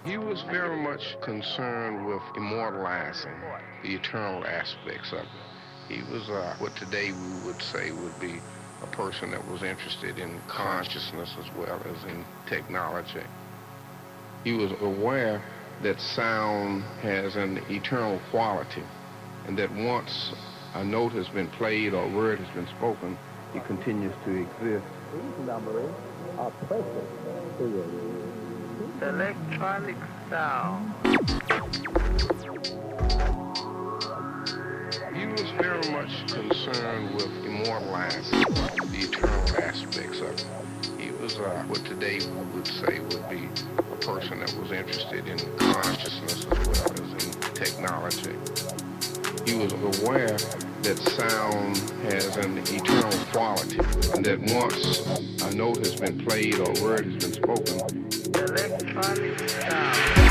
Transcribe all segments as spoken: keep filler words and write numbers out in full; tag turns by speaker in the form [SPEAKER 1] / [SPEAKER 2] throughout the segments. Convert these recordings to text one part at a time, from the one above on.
[SPEAKER 1] He was very much concerned with immortalizing the eternal aspects of it. He was uh, what today we would say would be a person that was interested in consciousness as well as in technology. He was aware that sound has an eternal quality and that once a note has been played or a word has been spoken, it continues to exist.
[SPEAKER 2] These numbers are precious to you.
[SPEAKER 3] Electronic sound.
[SPEAKER 1] He was very much concerned with immortalizing the eternal aspects of it. He was uh, what today we would say would be a person that was interested in consciousness as well as in technology. He was aware that sound has an eternal quality and that once a note has been played or a word has been spoken,
[SPEAKER 3] Electronic sound.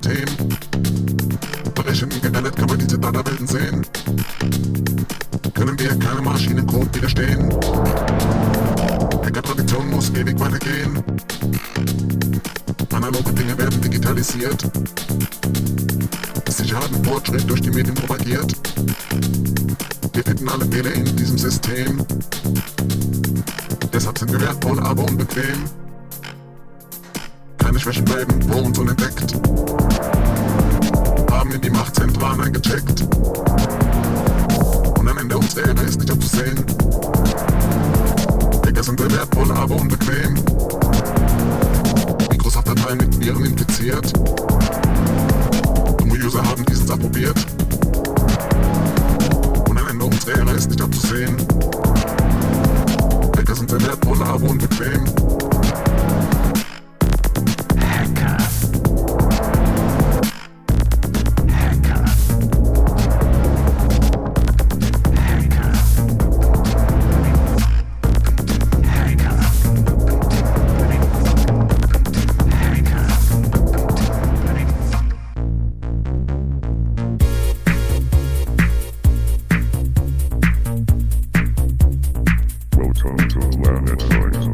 [SPEAKER 4] System. Berechengemeldet kann man diese Datenwelten sehen. Können wir keine Maschinencode widerstehen. Hacker-Tradition muss ewig weitergehen. Analoge Dinge werden digitalisiert. Sicherheit und Fortschritt durch die Medien propagiert. Wir finden alle Fehler in diesem System. Deshalb sind wir wertvoll, aber unbequem. Keine Schwächen bleiben vor uns unentdeckt. Haben in die Machtzentralen eingecheckt. Und am Ende unserer Ära ist nicht abzusehen. Hacker sind wir wertvoll, aber unbequem. Microsoft-Dateien mit Viren infiziert. Dumme User haben dieses approbiert. Und am Ende unserer Ära ist nicht abzusehen. Hacker sind sehr wertvoll, aber unbequem. Hacker. Hacker. Hacker. Hacker. Welcome to Planet Noise.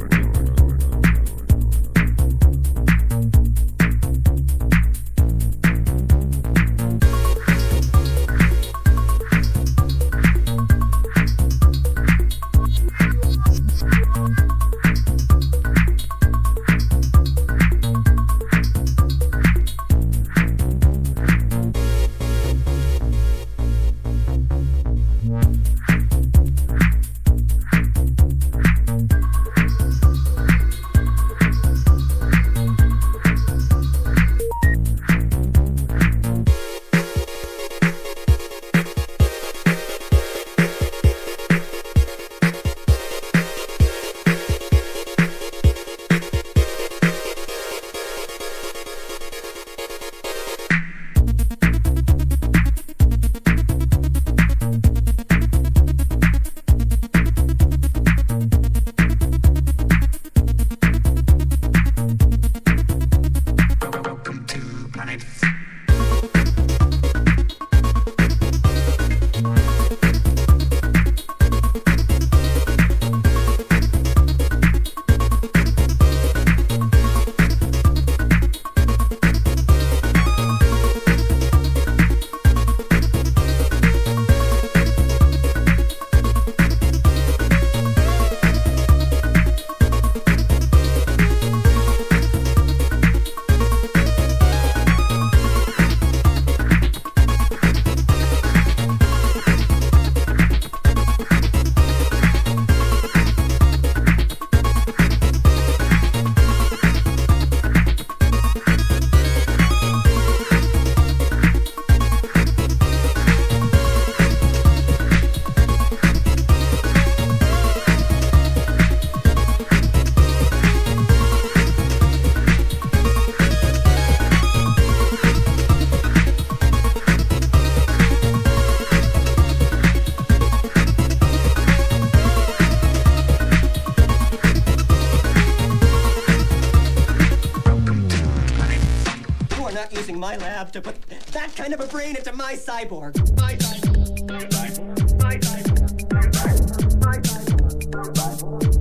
[SPEAKER 5] My lab to put that kind of a brain into my cyborg. My cyborg. My cyborg. My cyborg. My cyborg. My cyborg. My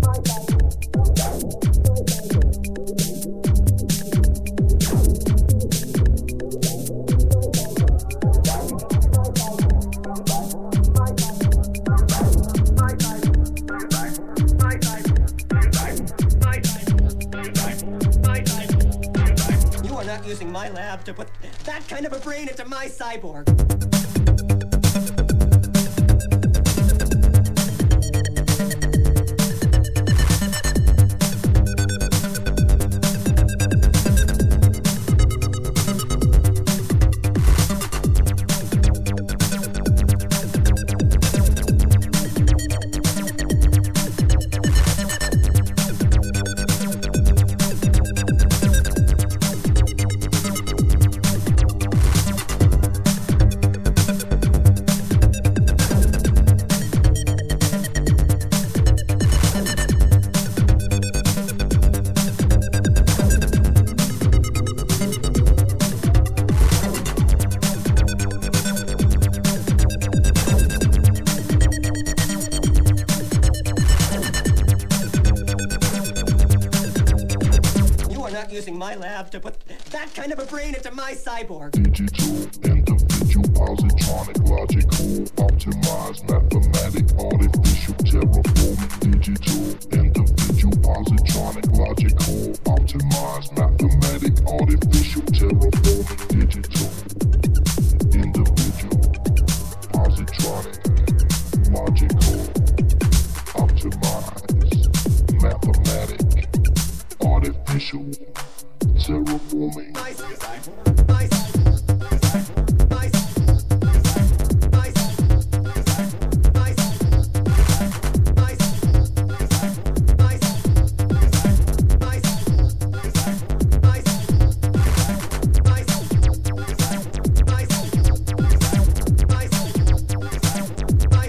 [SPEAKER 5] using my lab to put that kind of a brain into my cyborg. my lab to put that kind of a brain into my cyborg.
[SPEAKER 4] Digital, individual, positronic, logical, optimized, mathematic, artificial, terraforming. Digital, individual, positronic, logical, optimized, mathematic, artificial, terraforming. Digital, individual, positronic, logical, optimized, mathematic, artificial, terraforming.
[SPEAKER 5] My cyborg. My cyborg. My cyborg. My cyborg. My cyborg. My cyborg. My cyborg. My cyborg. My cyborg. My cyborg. My cyborg. My cyborg. My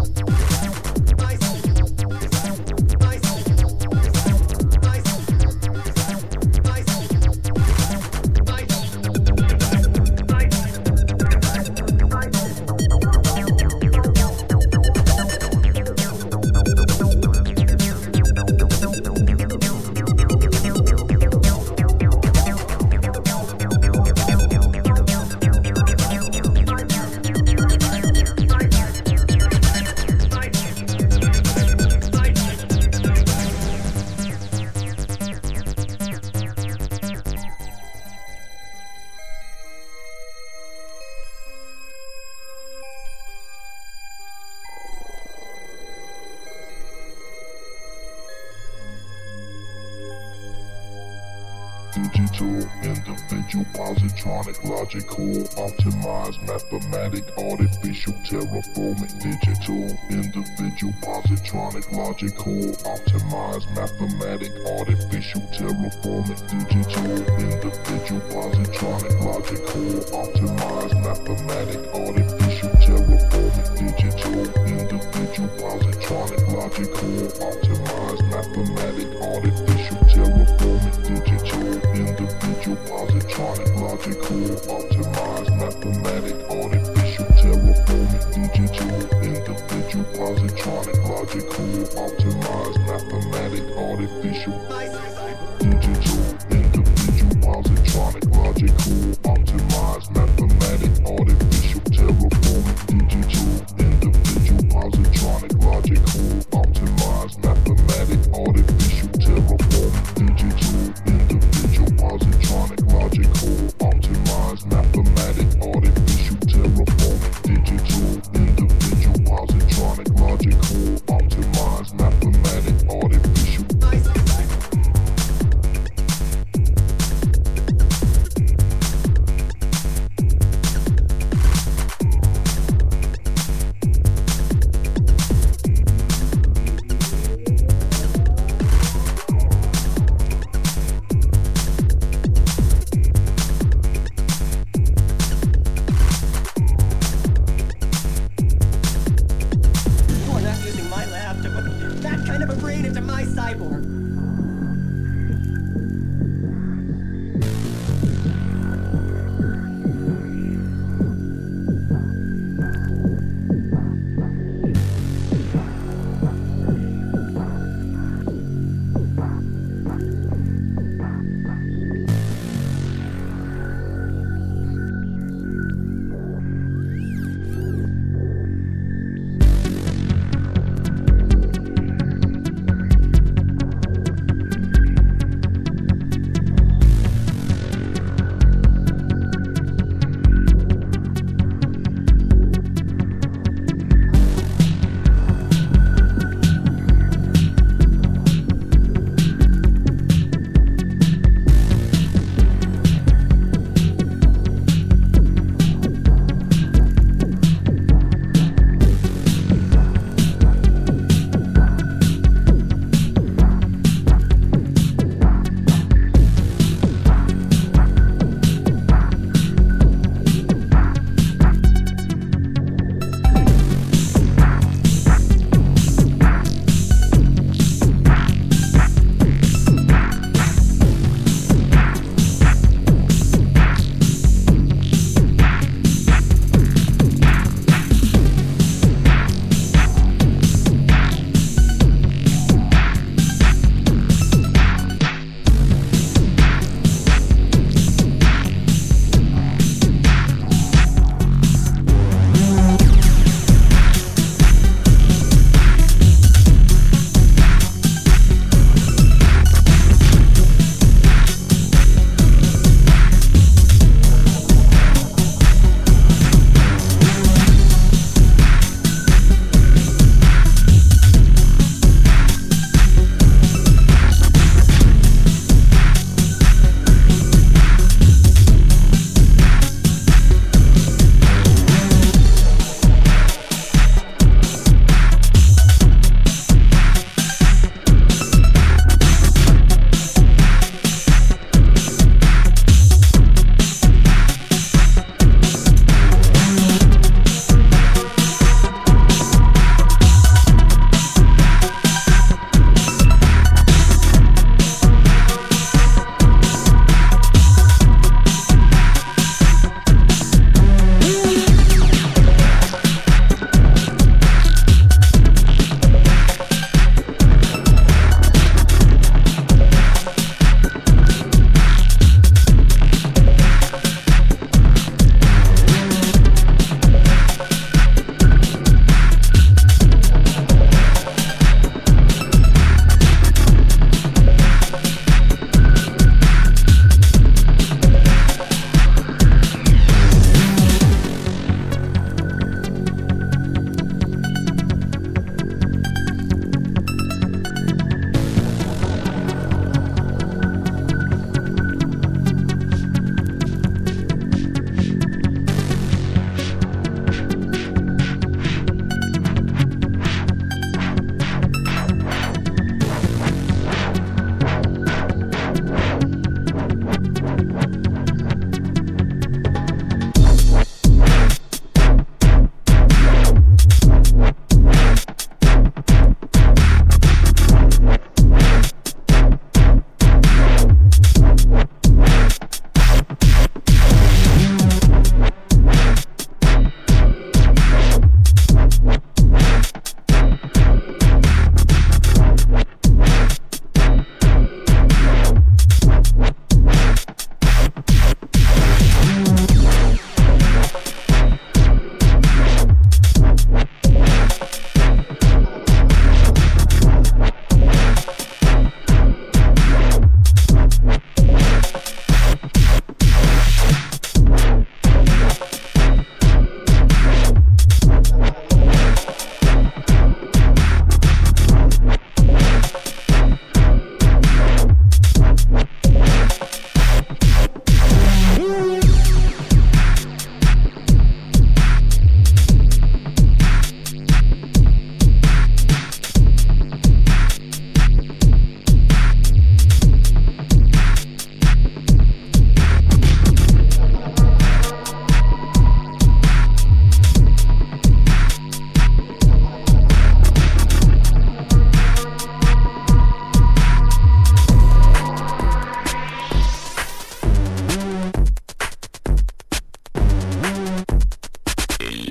[SPEAKER 4] Digital, individual, positronic, logical, optimized, mathematic, artificial, terraforming. Digital, individual, positronic, logical, optimized, mathematic, artificial, terraforming. Digital, individual, positronic, logical, optimized, mathematic, artificial, terraforming. Digital, individual, positronic, logical, optimized, mathematic, artificial, terraforming. Digital, individual, positronic, logical, optimized, mathematic, artificial, terraforming. Digital, individual, positronic, logical, optimized, mathematic, artificial. Digital, individual, positronic, logical, optimized, mathematic, artificial, terraforming. Digital, individual, positronic, logical, optimized, mathematic, artificial, terraforming. Digital, individual, positronic, logical, optimized, mathematic, artificial, terraforming. Digital, individual, positronic, logical, optimized, mathematic.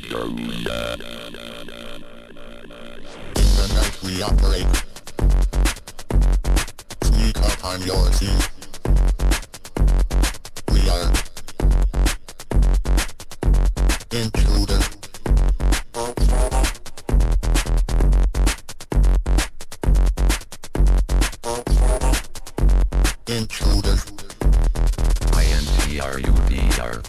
[SPEAKER 4] the night we operate. Sneak up on your scene. We are intruders. Intruders.
[SPEAKER 6] I N T R U D R.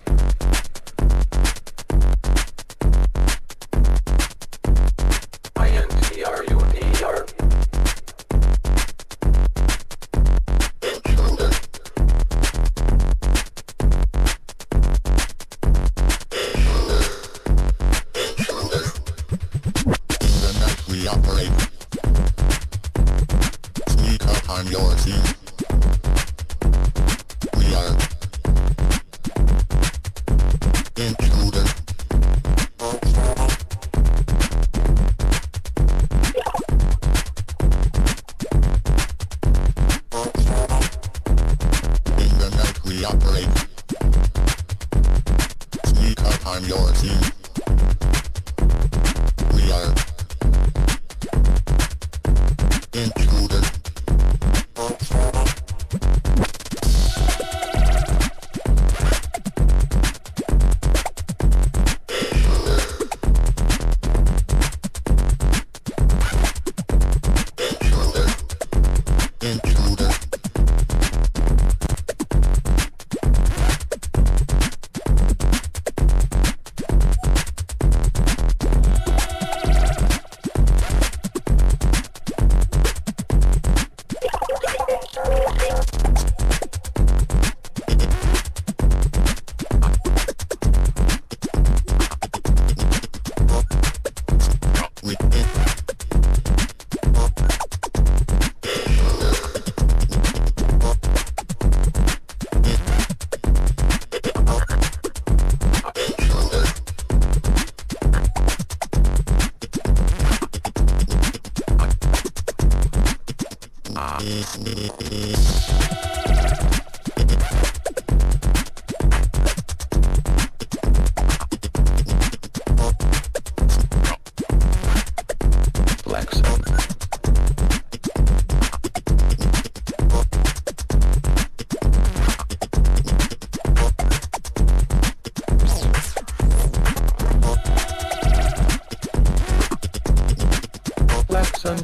[SPEAKER 6] I N T R U D R.
[SPEAKER 4] Intruders. Intruders. In the night we operate. Sneak up on your scene. We are intruders. In the night we operate. Sneak up on your scene. We are intruders. Intruders. We
[SPEAKER 6] Black Sun. Black Sun.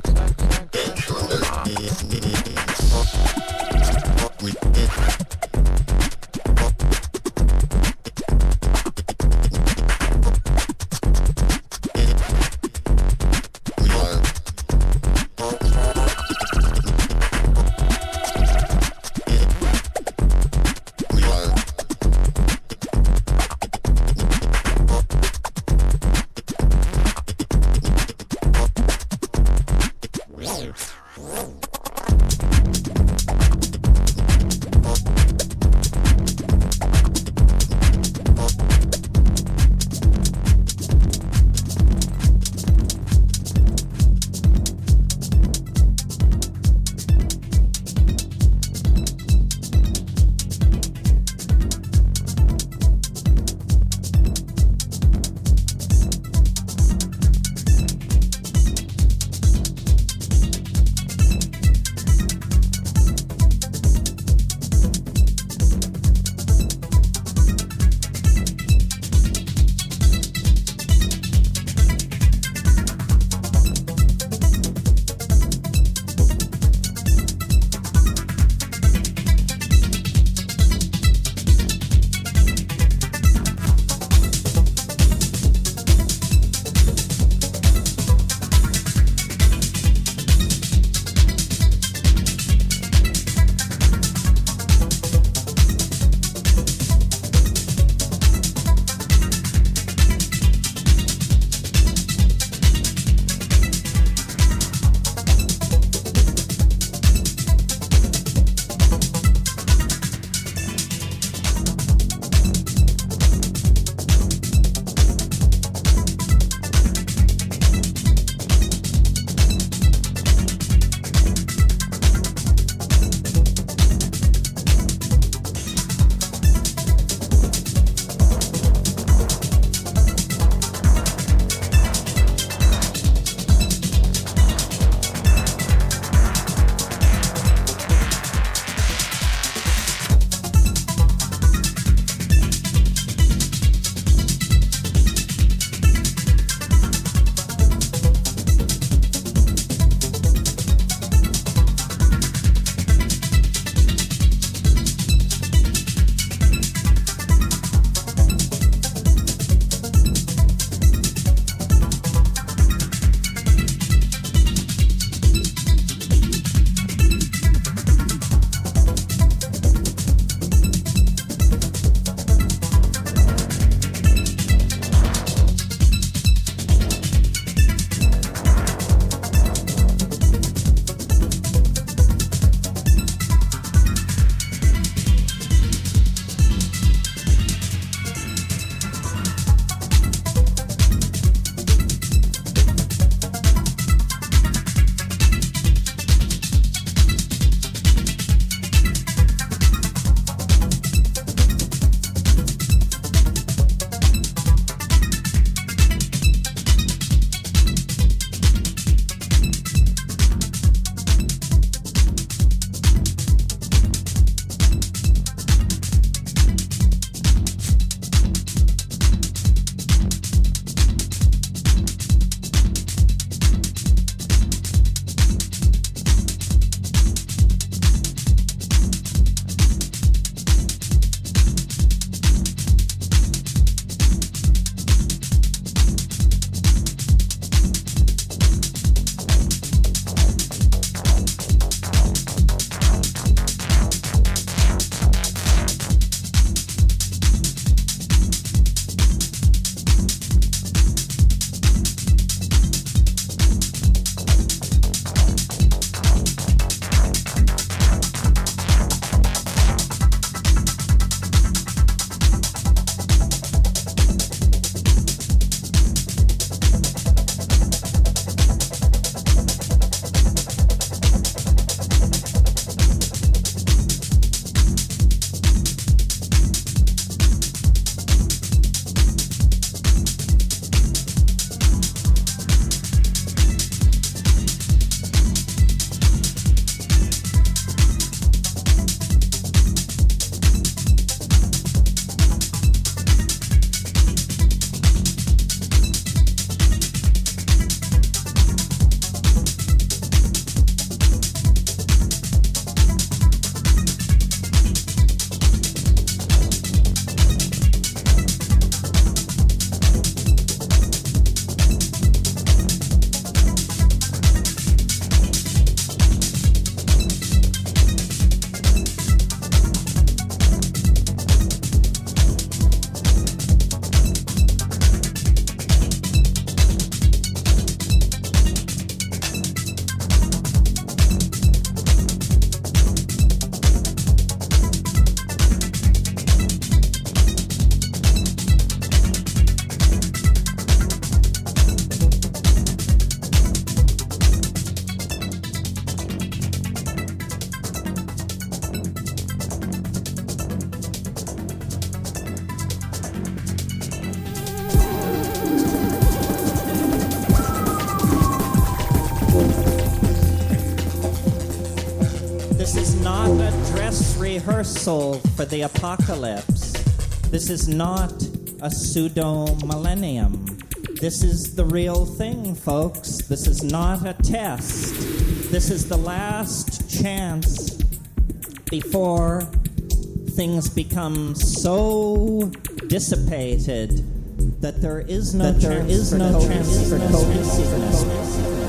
[SPEAKER 7] rehearsal for the apocalypse. This is not a pseudo-millennium. This is the real thing, folks. This is not a test. This is the last chance before things become so dissipated that there is no
[SPEAKER 5] That
[SPEAKER 7] chance
[SPEAKER 5] there is
[SPEAKER 7] for
[SPEAKER 5] no chance for
[SPEAKER 7] cohesiveness.
[SPEAKER 5] cohesiveness.